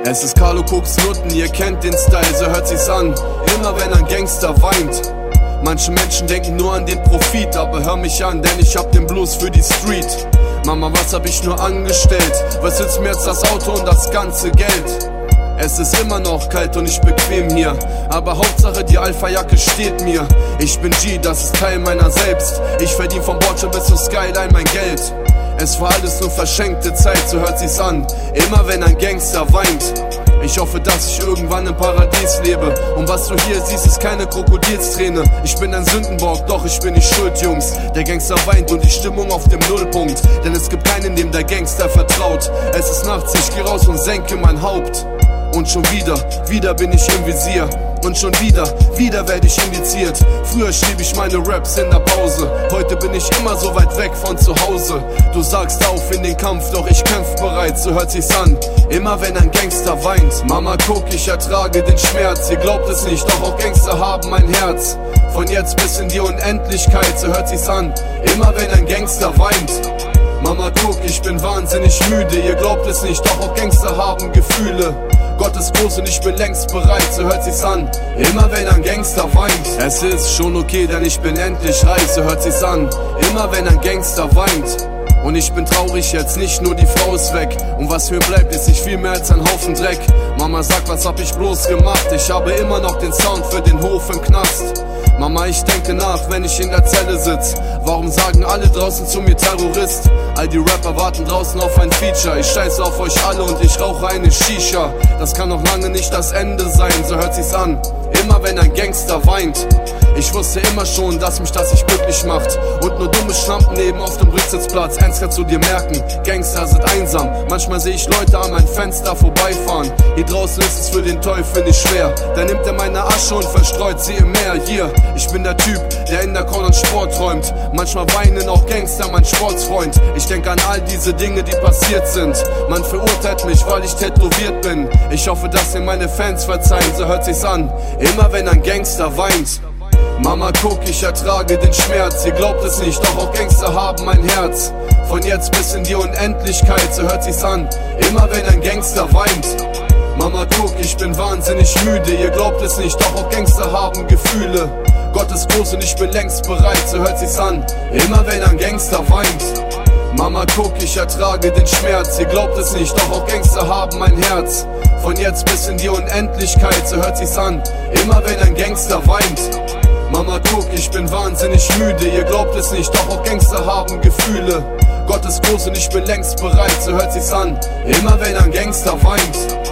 Es ist Carlo Koks Nutten, ihr kennt den Style, so hört sich's an. Immer wenn ein Gangster weint. Manche Menschen denken nur an den Profit, aber hör mich an, denn ich hab den Blues für die Street. Mama, was hab ich nur angestellt? Was nützt mir jetzt das Auto und das ganze Geld? Es ist immer noch kalt und ich bequem hier, aber Hauptsache die Alpha-Jacke steht mir. Ich bin G, das ist Teil meiner selbst. Ich verdien vom Bordstein bis zur Skyline mein Geld. Es war alles nur verschenkte Zeit, so hört sich's an. Immer wenn ein Gangster weint. Ich hoffe, dass ich irgendwann im Paradies lebe. Und was du hier siehst, ist keine Krokodilsträne. Ich bin ein Sündenbock, doch ich bin nicht schuld, Jungs. Der Gangster weint und die Stimmung auf dem Nullpunkt. Denn es gibt keinen, dem der Gangster vertraut. Es ist nachts, ich geh raus und senke mein Haupt. Und schon wieder bin ich im Visier. Und schon wieder werde ich indiziert. Früher schrieb ich meine Raps in der Pause. Heute bin ich immer so weit weg von zu Hause. Du sagst auf in den Kampf, doch ich kämpf bereits, so hört sich's an. Immer wenn ein Gangster weint. Mama, guck, ich ertrage den Schmerz. Ihr glaubt es nicht, doch auch Gangster haben ein Herz. Von jetzt bis in die Unendlichkeit, so hört sich's an. Immer wenn ein Gangster weint. Mama, guck, ich bin wahnsinnig müde. Ihr glaubt es nicht, doch auch Gangster haben Gefühle. Gott ist groß und ich bin längst bereit, so hört sich's an. Immer wenn ein Gangster weint. Es ist schon okay, denn ich bin endlich reich, so hört sich's an. Immer wenn ein Gangster weint. Und ich bin traurig jetzt, nicht nur die Frau ist weg. Und was mir bleibt, ist nicht viel mehr als ein Haufen Dreck. Mama sagt, was hab ich bloß gemacht? Ich habe immer noch den Sound für den Hof im Knast. Mama, ich denke nach, wenn ich in der Zelle sitz. Warum sagen alle draußen zu mir Terrorist? All die Rapper warten draußen auf ein Feature. Ich scheiße auf euch alle und ich rauche eine Shisha. Das kann noch lange nicht das Ende sein, so hört sich's an. Immer wenn ein Gangster weint. Ich wusste immer schon, dass mich das nicht glücklich macht. Und nur dumme Schlampen neben auf dem Rücksitzplatz. Eins kannst du dir merken, Gangster sind einsam. Manchmal sehe ich Leute an mein Fenster vorbeifahren. Hier draußen ist es für den Teufel nicht schwer. Da nimmt er meine Asche und verstreut sie im Meer. Hier, ich bin der Typ, der in der Corner Sport träumt. Manchmal weinen auch Gangster, mein Sportsfreund. Ich denke an all diese Dinge, die passiert sind. Man verurteilt mich, weil ich tätowiert bin. Ich hoffe, dass mir meine Fans verzeihen, so hört sich's an. Immer wenn ein Gangster weint. Mama, guck, ich ertrage den Schmerz. Ihr glaubt es nicht, doch auch Gangster haben ein Herz. Von jetzt bis in die Unendlichkeit, so hört sich's an. Immer wenn ein Gangster weint. Mama, guck, ich bin wahnsinnig müde. Ihr glaubt es nicht, doch auch Gangster haben Gefühle. Gott ist groß und ich bin längst bereit, so hört sich's an. Immer wenn ein Gangster weint. Mama, guck, ich ertrage den Schmerz. Ihr glaubt es nicht, doch auch Gangster haben ein Herz. Von jetzt bis in die Unendlichkeit, so hört sich's an. Immer wenn ein Gangster weint. Mama, guck, ich bin wahnsinnig müde. Ihr glaubt es nicht, doch auch Gangster haben Gefühle. Gott ist groß und ich bin längst bereit, so hört sich's an. Immer wenn ein Gangster weint.